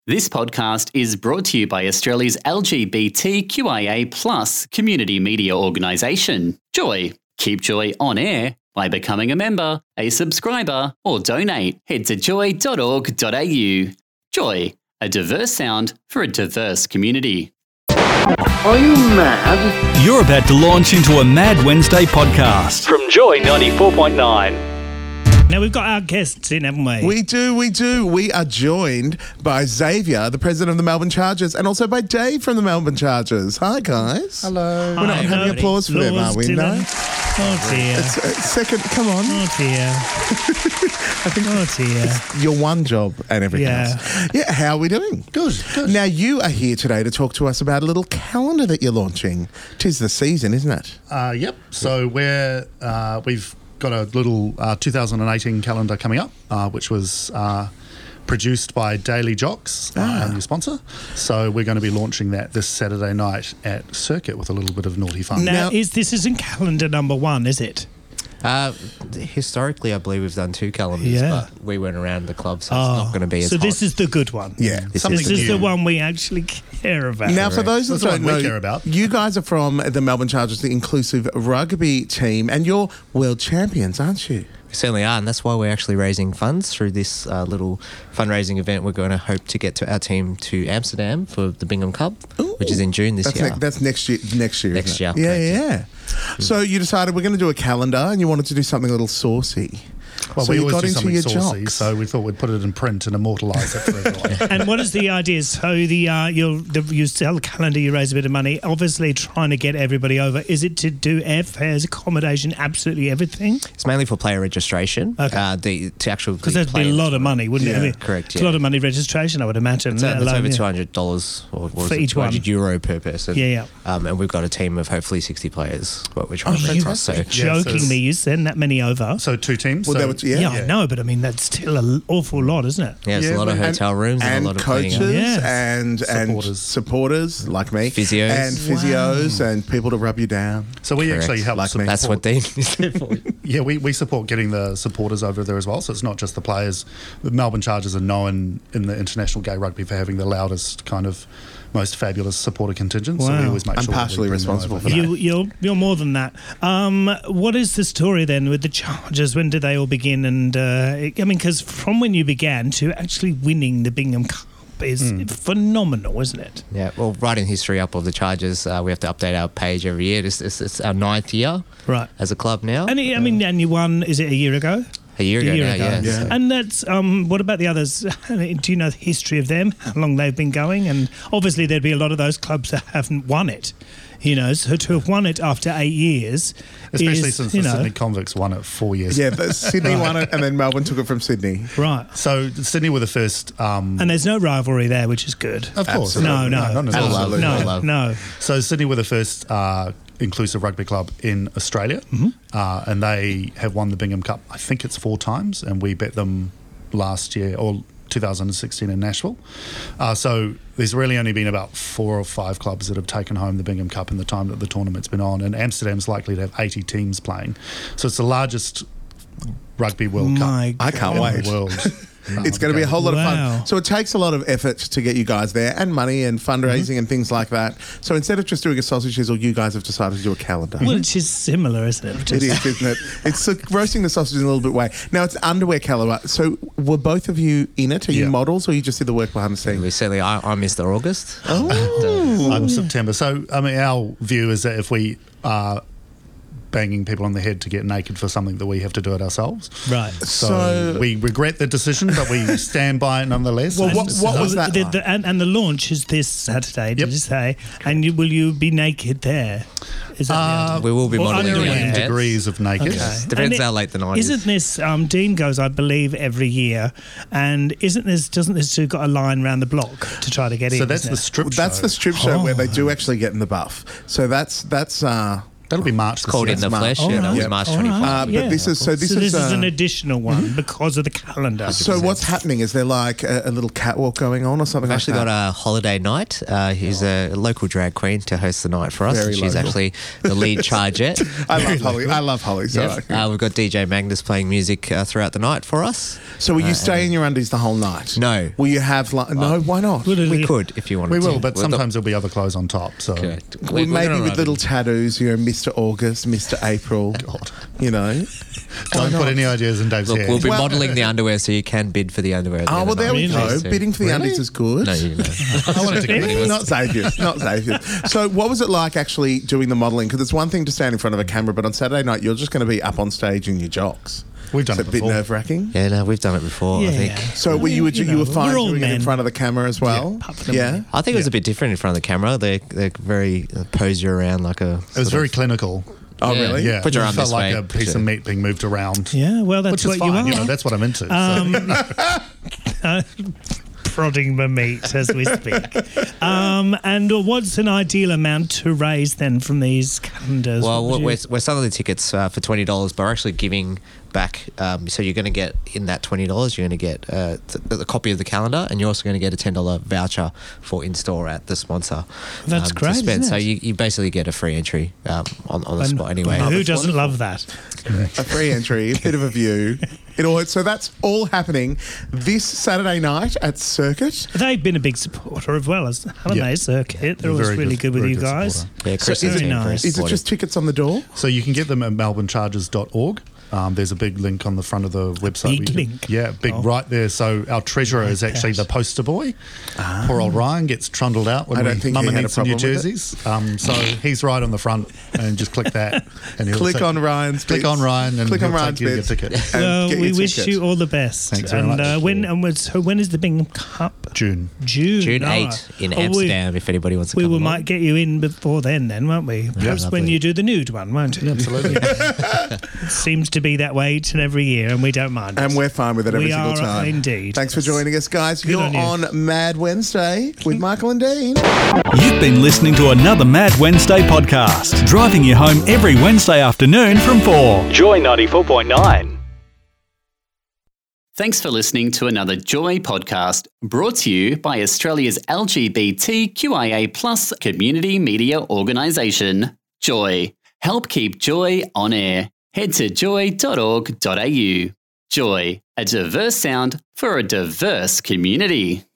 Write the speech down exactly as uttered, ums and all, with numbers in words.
This podcast is brought to you by Australia's L G B T Q I A plus community media organisation, Joy. Keep Joy on air by becoming a member, a subscriber, or donate. Head to joy dot org dot a u. Joy, a diverse sound for a diverse community. Are you mad? You're about to launch into a Mad Wednesday podcast from Joy ninety-four point nine. Now, we've got our guests in, haven't we? We do, we do. We are joined by Xavier, the president of the Melbourne Chargers, and also by Dave from the Melbourne Chargers. Hi, guys. Hello. We're not Hi, having Lord. applause for them, are we? Dylan. No? Oh, dear. It's, uh, second, come on. Oh, dear. I think Oh, dear. your one job and everything Yeah. else. Yeah, how are we doing? Good, good. Now, you are here today to talk to us about a little calendar that you're launching. 'Tis the season, isn't it? Uh, yep. So we're uh, we've got a little uh, two thousand eighteen calendar coming up, uh, which was uh, produced by Daily Jocks, uh, Ah. our new sponsor. So we're going to be launching that this Saturday night at Circuit with a little bit of naughty fun. Now, Now- is this isn't calendar number one, is it? Uh, historically, I believe we've done two calendars, Yeah. but we weren't around the club, so it's not going to be as So hot. this is the good one. Yeah. This Something This is is the new. one we actually care about. Now, for those that That's what don't we know, care about. you guys are from the Melbourne Chargers, the inclusive rugby team, and you're world champions, aren't you? We certainly are, and that's why we're actually raising funds through this uh, little fundraising event. We're going to hope to get to our team to Amsterdam for the Bingham Cup, which is in June this That's, year. ne- that's next year. Next year. Next isn't it? year, Yeah, correct, yeah. So you decided we're going to do a calendar, and you wanted to do something a little saucy. Well, so we you always got do into something your saucy, jocks. so we thought we'd put it in print and immortalise it for everyone. And what is the idea? So the uh, you'll the, you sell the calendar, you raise a bit of money. Obviously, trying to get everybody over. Is it to do airfares, accommodation, absolutely everything? It's mainly for player registration. Okay. Uh, the, to actually Because that'd be a lot of money, wouldn't it? Yeah, I mean, correct, It's a yeah. lot of money registration, I would imagine. It's, uh, let it's alone, over yeah. two hundred dollars or, or For is it each two hundred one. euro per person. Yeah, yeah. Um, and we've got a team of hopefully sixty players. What we're trying Oh, to bring you across. So Yeah, joking so- me? You send that many over? So two teams. Well, so that was, yeah. yeah, I know, but I mean that's still an awful lot, isn't it? yeah, it's Yeah, a lot of and- hotel rooms and, and a lot of cleaning coaches up. Yes. and and Supporters. supporters like me, Physios. and physios and people to rub you down. So we Correct. actually help Like me. support. That's what Dean is there for. Yeah, we, we support getting the supporters over there as well. So it's not just the players. The Melbourne Chargers are known in the international gay rugby for having the loudest kind of most fabulous supporter contingent. So we Wow. always make I'm sure that we partially bring them responsible over. for that. You, you're you're more than that. Um, what is the story then with the Chargers? When did they all begin? And uh, I mean, because from when you began to actually winning the Bingham Cup is Hmm. phenomenal, isn't it? Yeah, well, writing history up of the Chargers, uh, we have to update our page every year. It's, it's, it's our ninth year Right. as a club now. And I mean, and you won. Is it a year ago? a year ago a year now, ago. yeah. Yeah. So- And that's um, what about the others? I mean, do you know the history of them? How long they've been going? And obviously, there'd be a lot of those clubs that haven't won it. You know, so to have won it after eight years, Especially is, since you the know, Sydney Convicts won it four years Yeah, but Sydney won it, and then Melbourne took it from Sydney. right. So Sydney were the first. Um, And there's no rivalry there, which is good. of course. Absolutely. No, no, not necessarily. Absolutely. no, love. no. So Sydney were the first uh, inclusive rugby club in Australia, Mm-hmm. uh, and they have won the Bingham Cup. I think it's four times, and we bet them last year or two thousand sixteen in Nashville. Uh, so there's really only been about four or five clubs that have taken home the Bingham Cup in the time that the tournament's been on, and Amsterdam's likely to have eighty teams playing. So it's the largest rugby World My Cup I can't in wait. the world. It's going to be a whole lot Wow. of fun. So it takes a lot of effort to get you guys there, and money and fundraising and things like that. So instead of just doing a sausage sizzle, you guys have decided to do a calendar. Well, which is similar, isn't it? It is, isn't it? It's like roasting the sausage in a little bit way. Now, it's underwear calendar. So were both of you in it? Are you Yeah. models, or you just did the work behind the scenes? we certainly, I, I'm Mister August. Oh. I'm September. So, I mean, our view is that if we are banging people on the head to get naked for something, that we have to do it ourselves. Right. So, So- we regret the decision, but we stand by it nonetheless. Well, And what- it's- what was that The, like? the, and, and the launch is this Saturday, did Yep. you say? And you, will you be naked there? Is that the Uh, idea? We will be Or modelling underwear. doing varying pants. degrees of naked. Okay. Depends And how late the night is. Isn't this um, Dean goes, I believe, every year, and isn't this doesn't this have got a line around the block to try to get in? So that's isn't the it? strip That's show. the strip show where they Oh. do actually get in the buff. So that's that's uh, That'll be March. It's called In the March. Flesh. Yeah, All that was right. March All twenty-fourth. right. Uh, but Yeah. this is so. This so is, this is uh, an additional one because of the calendar. So what's happening? Is there like a, a little catwalk going on or something We've like actually that? got a holiday night. Uh, he's a local drag queen to host the night for us. Very and she's local. actually the lead chargette. I love Holly. I love Holly. So, Yep. Uh, we've got D J Magnus playing music uh, throughout the night for us. so will you stay in your undies the whole night? No. Will you have like? No, why not? We could if you wanted We to. will, but We're the- sometimes there'll be other clothes on top. So Correct. Well, We- we're maybe gonna with run- little tattoos, you know, Mister August, Mister April. God. You know. don't put any ideas in Dave's Look, head. we'll be Well- modelling the underwear so you can bid for the underwear. At the Oh end well, of the there we night. go. So- Bidding for the undies is good. No, you know. I wanted to get rid of Not Xavier's, not Xavier's. So, what was it like actually doing the modelling? Because it's one thing to stand in front of a camera, but on Saturday night, you're just going to be up on stage in your jocks. We've done Is it it a bit before. nerve wracking? Yeah, no, we've done it before. I think. So, were you, were you, You you were know, fine we're all doing it in men. front of the camera as well? apart from Yeah. the- I think it was a bit different in front of the camera. They they very uh, pose you around like a. It was very clinical. Oh, Yeah. really? Yeah, Put your it arm felt this like way. a piece Put of your- meat being moved around. Yeah, well, that's Which is what fine. you are. know, that's what I'm into. so. Um, uh, prodding the meat as we speak. Um, and what's an ideal amount to raise then from these calendars? Well, What would we're, you- we're selling the tickets uh, for twenty dollars, but we're actually giving back. Um, so you're going to get in that twenty dollars, you're going to get uh, th- a copy of the calendar, and you're also going to get a ten dollars voucher for in store at the sponsor. That's um, to great, spend. isn't So it? you, you basically get a free entry um, on, on the And- spot anyway. Who that's doesn't wonderful. love that? A free entry, a bit of a view. It all, so that's all happening this Saturday night at Circuit. They've been a big supporter as well as haven't Yeah. they? Circuit. They're A always very really good, with very you guys. supporter. Yeah, Chris So is is it- very nice. Is it supportive. just tickets on the door? So you can get them at melbourne charges dot org. Um, there's a big link on the front of the website. big We can- link? Yeah, big Oh. right there. So our treasurer is Like actually that. the poster boy. Poor old Ryan gets trundled out when I don't we think mum he and had a needs some new problem with it. jerseys. Um, so he's right on the front, and just click that. And he'll Click take- on Ryan's Click bits. on Ryan, and Click he'll on Ryan's take you your bits. ticket. And Well, get we your wish ticket. you all the best. Thanks very and much. Uh, when and was, so when is the Bingham Cup? June. June. June Oh. eighth in Oh, we- Amsterdam, if anybody wants to We come will along. might get you in before then, then, won't we? Perhaps when lovely. you do the nude one, won't it? Absolutely. It seems to be that way each and every year, and we don't mind. And it. we're fine with it every We single are, time. indeed. Thanks for joining us, guys. Good You're on you. on Mad Wednesday with Michael and Dean. You've been listening to another Mad Wednesday podcast, driving you home every Wednesday afternoon from four. Joy ninety-four point nine. Thanks for listening to another Joy podcast brought to you by Australia's L G B T Q I A plus community media organisation, Joy. Help keep Joy on air. Head to joy dot org dot a u. Joy, a diverse sound for a diverse community.